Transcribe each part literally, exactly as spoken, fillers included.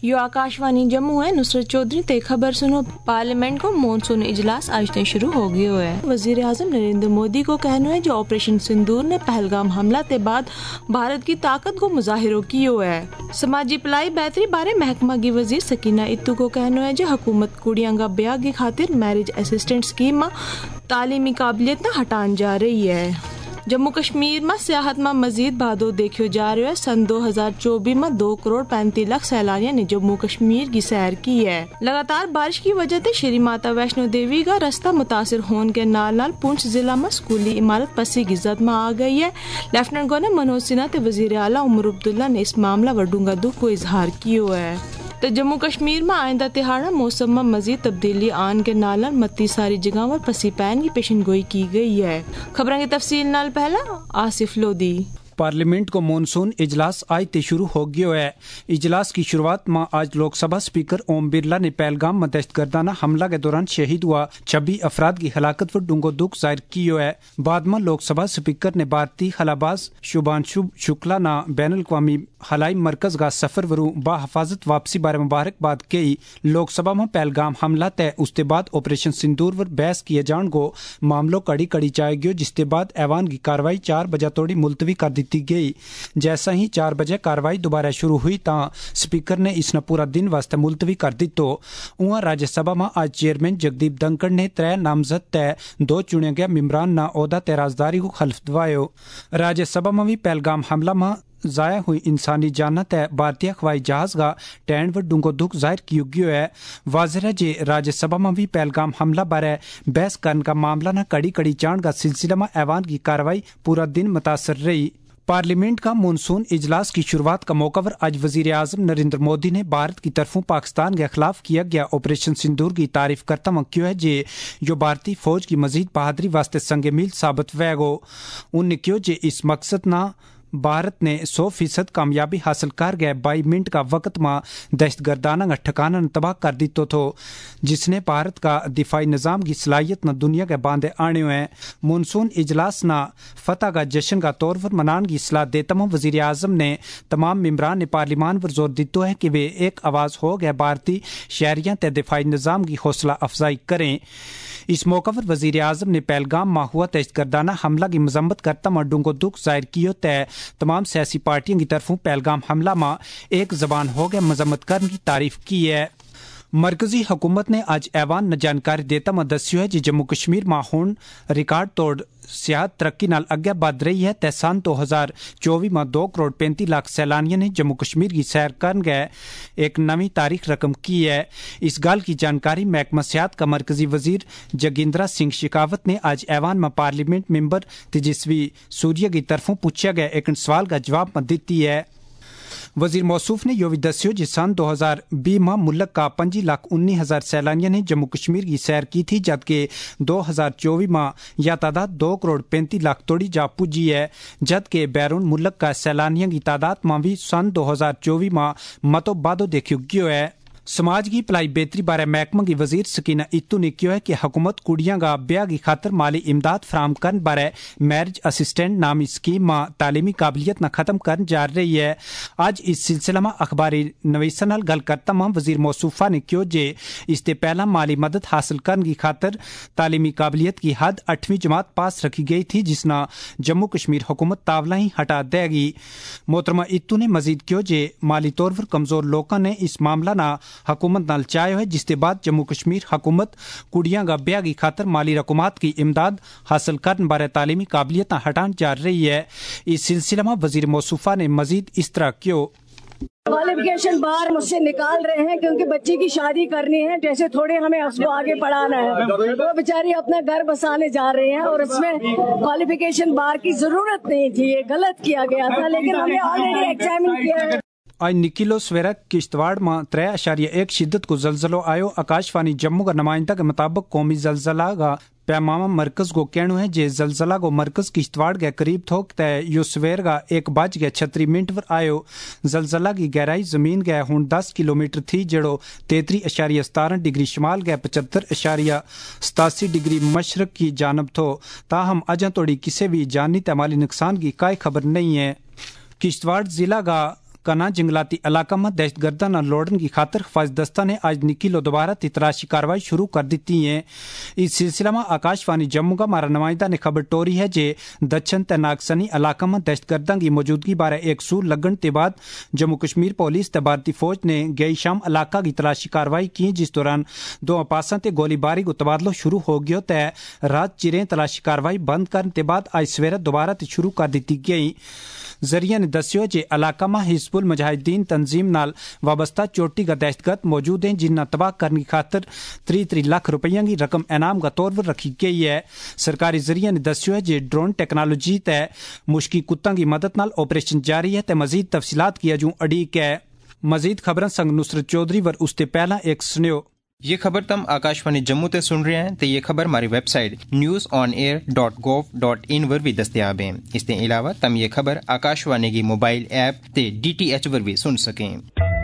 You Akashvani Jammu ہے. نصرت چودھری تے خبر سنو. پارلیمنٹ کو مونسون اجلاس آج سے شروع ہو گیا ہے. وزیر اعظم نریندر مودی کو کہنا ہے جو آپریشن سندور نے پہلگام حملہ کے بعد بھارت کی طاقت کو مظاہروں کیو ہے. سماجی پلائی بہتری بارے محکمہ کی وزیر سکینہ اتو کو کہنا ہے جو حکومت کڑیاں کا بیاہ کی خاطر میرج اسسٹنٹ اسکیم تعلیمی قابلیت نہ ہٹان جا رہی ہے. جموں کشمیر میں سیاحت میں مزید بھادو دیکھو جا رہے ہے. سن دو ہزار چوبیس میں دو کروڑ پینتیس لاکھ سیلانیوں نے جموں کشمیر کی سیر کی ہے. لگاتار بارش کی وجہ سے شری ماتا ویشنو دیوی کا رستہ متاثر ہونے کے نال نال پونچھ ضلع میں اسکولی عمارت پسی کی زد میں آ گئی ہے. لیفٹنٹ گورنر منوج سنہا تے وزیر اعلیٰ عمر عبداللہ نے اس معاملہ و ڈونگا دکھ کو اظہار کیا ہے. تو جموں کشمیر میں آئندہ تہاڑا موسم میں مزید تبدیلی آن کے نال متی ساری جگہوں پر پسی پین کی پیشن گوئی کی گئی ہے. خبروں کی تفصیل نال پہلا آصف لودھی. پارلیمنٹ کو مونسون اجلاس آج تے شروع ہو گیا ہے. اجلاس کی شروعات میں آج لوک سبھا اسپیکر اوم برلا نے پہلگام میں دہشت گردانہ حملہ کے دوران شہید ہوا چھبیس افراد کی ہلاکت پر ڈونگو دکھ ظاہر کیا ہے. بعد میں لوک سبھا اسپیکر نے بھارتی خلا باز شبھانشو شکلا نا بین الاقوامی خلائی مرکز کا سفر وروں با حفاظت واپسی بارے مبارکباد کی. لوک سبھا میں پہلگام حملہ تے اس کے بعد آپریشن سندور پر بحث کیے جان کو معاملوں کڑی کڑی چائے گیو جس کے بعد ایوان کی کاروائی چار بجے توڑی ملتوی کر دی گئی. جیسا ہی چار بجے کاروائی دوبارہ شروع ہوئی تا اسپیکر نے اس نے پورا دن واسطے ملتوی کر دی. تو وہاں راجیہ سبھا میں آج چیئرمین جگدیپ دھنکڑ نے ترے نامزد تے دو چنے گئے ممبران نہ عہدہ تے رازداری کو خلف دواؤ. راجیہ سبھا میں بھی پہلگام حملہ میں ضائع ہوئی انسانی جانت ہے بھارتی ہوائی جہاز کا ٹینڈ و ڈونگو دکھ ظاہر کیو گیو ہے. واضح ہے جی راجیہ سبھا میں بھی پہلگام حملہ بارے بحث کرنے کا معاملہ نہ کڑی کڑی چانڈ کا سلسلہ میں ایوان کی کاروائی پورا دن متاثر رہی. پارلیمنٹ کا مونسون اجلاس کی شروعات کا موقع پر آج وزیر اعظم نریندر مودی نے بھارت کی طرفوں پاکستان کے خلاف کیا گیا آپریشن سندور کی تعریف کرتا ہوا کیوں ہے جی جو بھارتی فوج کی مزید بہادری واسطے سنگ میل ثابت ہوئے گو. ان نے کیوں جی اس مقصد نہ بھارت نے سو فیصد کامیابی حاصل کر گئے بائی منٹ کا وقت میں دہشت گردانہ کا ٹھکانا تباہ کر دی تو تھو جس نے بھارت کا دفاعی نظام کی صلاحیت نہ دنیا کے باندھے آنے ہوئے. مونسون اجلاس نہ فتح کا جشن کا طور پر منان کی اصلاح دیتا ہوں وزیر اعظم نے تمام ممبران نے پارلیمان پر زور دیتا ہے کہ وہ ایک آواز ہو گئے بھارتی شہریوں تے دفاعی نظام کی حوصلہ افزائی کریں. اس موقع پر وزیر اعظم نے پہلگام میں ہوا دہشت گردانہ حملہ کی مذمت کرتا ہوا ڈونگو دکھ ظاہر کیا تے تمام سیاسی پارٹیوں کی طرفوں پہلگام حملہ میں ایک زبان ہو گئے مذمت کرنے کی تعریف کی ہے. مرکزی حکومت نے آج ایوان نے جانکاری دیتا میں دسیو ہے جی جموں کشمیر میں ہون ریکارڈ توڑ سیاحت ترقی نال اگے بڑھ رہی ہے تے سن دو ہزار چوبیس میں دو کروڑ پینتی لاکھ سیلانیوں نے جموں کشمیر کی سیر کرن گئے ایک نئی تاریخ رقم کی ہے. اس گال کی جانکاری محکمہ سیاحت کا مرکزی وزیر جگیندرا سنگھ شیخاوت نے آج ایوان میں پارلیمنٹ ممبر تیجسوی سوریہ کی طرفوں پوچھا گیا ایک سوال کا جواب میں دیتی ہے. وزیر موصوف نے یہ بھی دسیو جی سن دو ہزار بیس میں ملک کا پنجی لاکھ انی ہزار سیلانیوں نے جموں کشمیر کی سیر کی تھی جبکہ دو ہزار چوبیس میں یہ تعداد دو کروڑ پینتی لاکھ توڑی جا پجی ہے جبکہ بیرون ملک کا سیلانیوں کی تعداد میں بھی سن دو ہزار چوبیس میں متو بادو دیکھو گیا ہے. سماج کی پلائی بہتری بارے محکمہ کی وزیر سکینہ اتو نے کیا ہے کہ حکومت کڑیاں کا بیاہ کی خاطر مالی امداد فراہم کرنے بارے میرج اسسٹنٹ نامی اسکیم میں تعلیمی قابلیت نہ ختم کرنے جا رہی ہے. آج اس سلسلہ میں اخباری نویسن نال گل کرتا ہوں وزیر موصوفہ نے کیوں جے اس سے پہلا مالی مدد حاصل کرنے کی خاطر تعلیمی قابلیت کی حد آٹھویں جماعت پاس رکھی گئی تھی جس نہ جموں کشمیر حکومت تاولا ہی ہٹا دے گی. محترمہ اتو نے مزید کیوں جے مالی طور پر کمزور لوگوں نے اس معاملہ نہ حکومت نال چاہے ہے جس کے بعد جموں کشمیر حکومت کڑیاں کا بیاہ کی خاطر مالی رقومات کی امداد حاصل کرنے بارے تعلیمی قابلیت ہٹان جا رہی ہے. اس سلسلے میں وزیر موصوفہ نے مزید اس طرح کیوں کوالیفیکیشن باہر مجھ سے نکال رہے ہیں کیونکہ بچے کی شادی کرنی ہے جیسے تھوڑے ہمیں اس کو آگے پڑھانا ہے وہ بیچاری اپنا گھر بسانے جا رہے ہیں اور اس میں کوالیفیکیشن باہر کی ضرورت نہیں تھی یہ غلط کیا گیا تھا لیکن ہمیں آلریڈی ایگزامن کیا ہے. آج نکیلو سویرا کشتواڑ میں ترے اشاریہ ایک شدت کو زلزلو آیو. آکاشوانی جموں کا نمائندہ کے مطابق قومی زلزلہ کا پیمامہ مرکز کو کہنا ہے جے زلزلہ کو مرکز کشتواڑ کے قریب تھوک تے یو سویر کا ایک بج کے چھتری منٹ پر آیو. زلزلہ کی گہرائی زمین کے ہوں دس کلو میٹر تھی جڑو تیتری اشاریہ ستارہ ڈگری شمال کے پچہتر اشاریہ ستاسی ڈگری مشرق کی جانب تھو. تاہم اجاں توڑی کسی بھی جانی تے مالی نقصان کی کوئی خبر نہیں ہے. کشتواڑ ضلع کا कना जंगलाती इलाका में दहशतगर्दां लौटने की खातर हिफाज दस्ता ने आज निकीलो दोबारा तलाशी कार्रवाई शुरू कर दी है। इस सिलसिला में आकाशवाणी जम्मू का हमारा नुमाइंदा ने खबर टोरी है जे दक्षिण ते नागसनी इलाका में दहशतगर्दां की मौजूदगी बारे एक सू लगन के बाद जम्मू कश्मीर पुलिस ते भारतीय फौज ने गई शाम इलाका की तलाशी कार्रवाई की, जिस दौरान दो पासा ते गोलीबारी को तबादला शुरू हो गया ते रात चिरें तलाशी कार्रवाई बंद करने के बाद आज सवेरे दोबारा ते शुरू कर दी गई। जरिया ने दस्यो जे इलाका में हिजबुल मुजाहिदीन तंजीम नाल वाबस्ता चोटी का दहशतगर्द मौजूद हैं, जिन्ना तबाह करने की खातर त्री त्री लाख रुपया की रकम इनाम का तौर पर रखी गई है। सरकारी जरिया ने दस्यो है जे ड्रोन टेक्नोलॉजी ते मुश्की कुत्तां की मदद नाल ऑपरेशन जारी है ते मजीद तफसीलात की अजू अड़ीक है। मजीद खबरें संग नुसरत चौधरी वर उसते पहला एक सुनियो। ये खबर तम आकाशवाणी जम्मू ते सुन रहे हैं तो ये खबर हमारी website news on air dot gov dot in पर भी दस्तयाब है। इसके अलावा तम ये खबर आकाशवाणी की मोबाइल ऐप ते डी टी एच पर भी सुन सकें।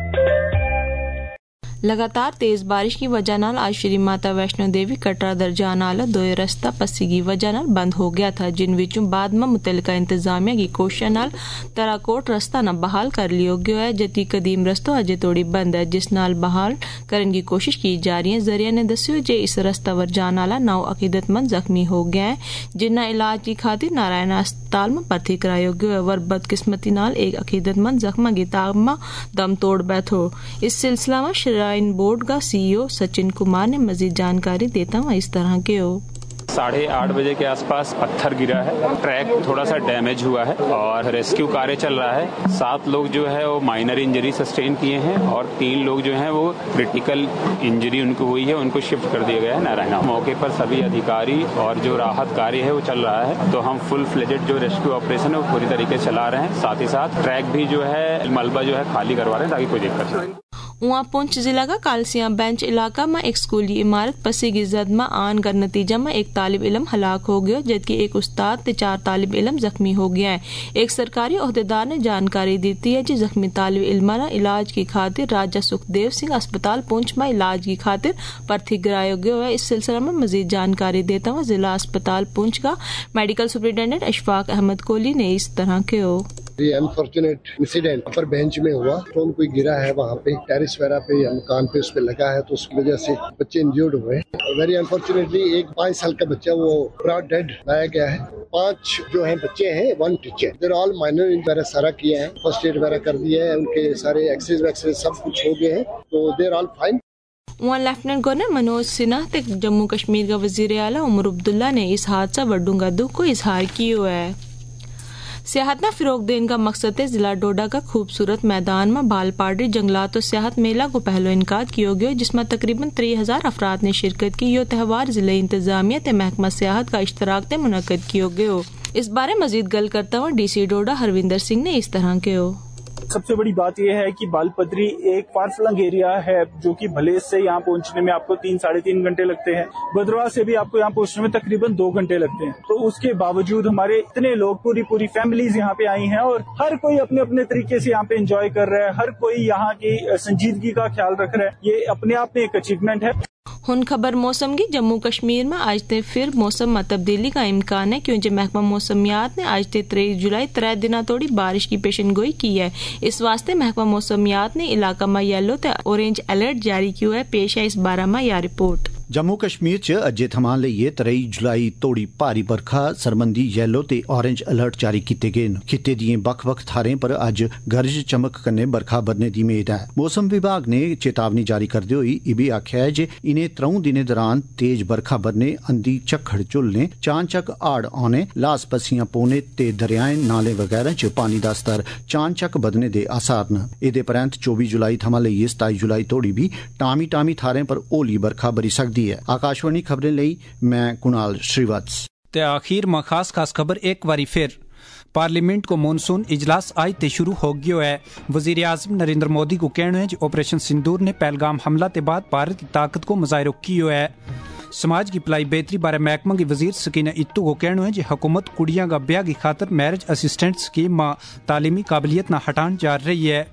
लगातार तेज बारिश की वजह नाल आज श्री माता वैष्णो देवी कटरा दरजान आला दो रस्ता पस्सी की वजह नाल बंद हो गया था, जिन विचों बाद में मुतलका इंतजामिया की कोशिश नाल तराकोट रस्ता न बहाल कर लियो गयो है, जबकि कदीम रस्तो अजे तोड़ी बंद है, जिस नाल बहाल करने की कोशिश की जा रही है। जरिया ने दस्यो जे इस रस्ता वर जान आला नौ अकीदतमंद जख्मी हो गए हैं, जिन्ना इलाज की खातिर नारायण अस्पताल में भर्ती करायो गयो है। वर बदकिस्मती नाल एक अकीदतमंद जख्मा की ताबमा दम तोड़ बैठो। इस सिलसिला में श्राइन बोर्ड का सीईओ सचिन कुमार ने मजीद जानकारी देता हुआ इस तरह के हो। साढ़े आठ बजे के आसपास पत्थर गिरा है, ट्रैक थोड़ा सा डैमेज हुआ है और रेस्क्यू कार्य चल रहा है। सात लोग जो है वो माइनर इंजरी सस्टेन किए हैं और तीन लोग जो हैं वो क्रिटिकल इंजरी उनको हुई है, उनको शिफ्ट कर दिया गया है नारायणा। मौके पर सभी अधिकारी और जो राहत कार्य है वो चल रहा है, तो हम फुल फ्लेजेड जो रेस्क्यू ऑपरेशन है वो पूरी तरीके से चला रहे हैं। साथ ही साथ ट्रैक भी जो है मलबा जो है खाली करवा रहे हैं ताकि कोई दिक्कत नहीं। वहाँ पुंछ जिला का कालसिया बेंच इलाका में एक स्कूली इमारत पसी की जद में आन कर नतीजा में एक तालिब इलम हलाक हो गया, जबकि एक उस्ताद ते चार तालिब इलम जख्मी हो गया है। एक सरकारी ओहदेदार ने जानकारी दी है कि जख्मी तालिब इल्मा ने इलाज की खातिर राजा सुखदेव सिंह अस्पताल पुंछ में इलाज की खातिर भर्ती कराया गया है। इस सिलसिले में मजीद जानकारी देता हुआ जिला अस्पताल पुंछ का मेडिकल सुपरिटेंडेंट अशफाक अहमद कोहली ने इस तरह के हो। ये अनफॉर्चुनेट इंसिडेंट अपर बेंच में हुआ, तो कोई गिरा है वहाँ पे टेरिस वगैरह पे या मकान पे उस पे लगा है, तो उसकी वजह से बच्चे इंजर्ड हुए। वेरी अनफॉर्चुनेटली एक पाँच साल का बच्चा वो ब्रॉड डेड लाया गया है। पांच जो हैं बच्चे हैं, one teacher, they're all minor वगैरह सारा किया है, फर्स्ट एड वगैरह कर दिया है, उनके सारे एक्सरेज वैक्सरेज सब कुछ हो गए हैं, तो देर ऑल फाइन। वहाँ लेफ्टिनेंट गवर्नर मनोज सिन्हा ते जम्मू कश्मीर का वजीर आला उमर अब्दुल्ला ने इस हादसा वडूंगा दुख को इजहार किया है। सियाहत न फिरोग देने का मकसद है जिला डोडा का खूबसूरत मैदान में बाल पार्टी जंगलात और सियाहत मेला को पहलो इनकाद किया गया, जिसमें तकरीबन त्री हजार अफराद ने शिरकत की। यो त्यौहार जिले इंतजामिया ते महकमा सियाहत का इश्तराक ते मुनक्कद किया गया। इस बारे मजीद गल करता हुआ डीसी डोडा हरविंदर सिंह ने इस तरह के हो। सबसे बड़ी बात यह है कि बालपत्री एक फारफलंग एरिया है, जो कि भले से यहाँ पहुंचने में आपको तीन साढ़े तीन घंटे लगते हैं, भद्रवाह से भी आपको यहाँ पहुंचने में तकरीबन दो घंटे लगते हैं। तो उसके बावजूद हमारे इतने लोग, पूरी पूरी फैमिलीज यहाँ पे आई हैं और हर कोई अपने अपने तरीके से यहाँ पे एंजॉय कर रहा है, हर कोई यहाँ की संजीदगी का ख्याल रख रहा है। ये अपने आप में एक अचीवमेंट है। हुन खबर मौसम की। जम्मू कश्मीर में आज ते फिर मौसम में तब्दीली का इम्कान है, क्योंकि महकमा मौसमियात ने आज ते तेईस जुलाई त्रै दिना तोड़ी बारिश की पेशन गोई की है। इस वास्ते महकमा मौसमियात ने इलाका में येलो ते ऑरेंज अलर्ट जारी किया है। पेश है इस बारे में यह रिपोर्ट। जम्मू कश्मीर च अज्जे थमां लेइयै त्रेई जुलाई तोड़ी भारी बरखा सरबंधी येलो ते ऑरेंज अलर्ट जारी कीते गए न। खित्ते दिएं बक्ख बक्ख थारें पर अज्ज गरज चमक कन्नै बरखा बरने दी मेद है। मौसम विभाग ने चेतावनी जारी करदे होई इब्बी आखेआ है जे इनें त्रऊं दिनें दौरान तेज बरखा बरने, अंधी झक्खड़ झुलने, चानचक हाड़ औने, लास पस्सियां पौने ते दरियाएं नाले वगैरह च पानी दा स्तर चानचक बधने दे आसार न। एदे परैंत चौबी जुलाई थमां लेइयै सताई जुलाई तोड़ी भी टामी टामी थारें पर होली बरखा बरी सकदी है। आकाशवाणी खबरें लई मैं कुणाल श्रीवात्स। ते आखिर में खास खास खबर एक बारी फिर। पार्लियामेंट को मानसून इजलास आज ते शुरू हो गया है। वजीर आजम नरेंद्र मोदी को कहना है कि ऑपरेशन सिंदूर ने पहलगाम हमला के बाद भारत की ताकत को मुजाहिर किया है। समाज की भलाई बेहतरी बारे महकमा की वजीर सकीना इत्तू को कहना है कि हुकूमत कुड़ियां का ब्याह की खातर मैरिज असिस्टेंट स्कीम में तालीमी काबिलियत न हटान जा रही है।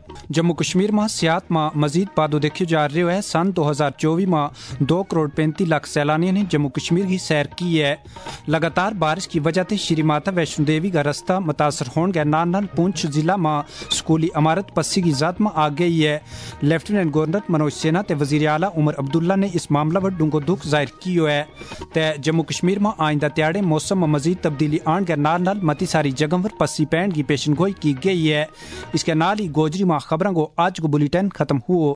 जम्मू कश्मीर में सियाहत में मजीद वाधो देखो जा रहा है। सन दो हजार चौबीस में दो करोड़ पैंतीस लाख सैलानियों ने जम्मू कश्मीर की सैर की है। लगातार बारिश की वजह से श्री माता वैष्णो देवी का रास्ता मुतासर होने के नाल नाल पुंछ जिला में स्कूली इमारत पस्सी की जात में आ गई है। लेफ्टिनेंट गवर्नर मनोज सिन्हा ते वजीर आला उमर अब्दुल्ला ने इस मामला पर डूंघो दुख जाहिर कियो है। ते जम्मू कश्मीर में आइंदा त्याड़े मौसम में मजीद तब्दीली आने के नाल नाल मती सारी जगहों पर पस्सी पैण की पेशन गोई की गई है। इसके नाल ही गोजरी में खबरों को आज को बुलेटिन खत्म हुआ।